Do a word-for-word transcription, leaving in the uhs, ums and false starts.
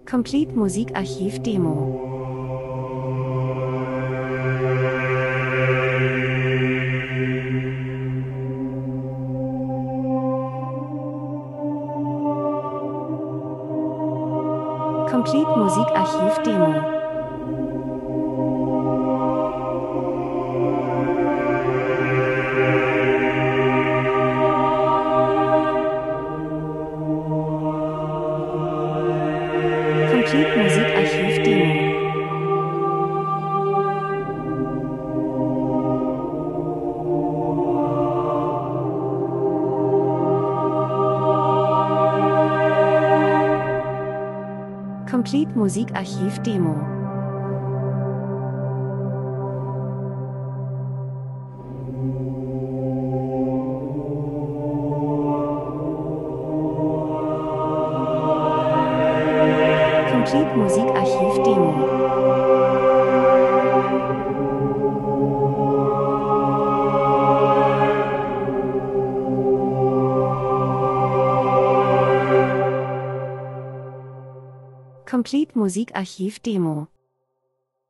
Complete Musikarchiv Demo. Complete Musikarchiv Demo. Complete Musikarchiv Demo. Complete Musikarchiv Demo. Complete Musikarchiv Demo. Complete Musikarchiv Demo.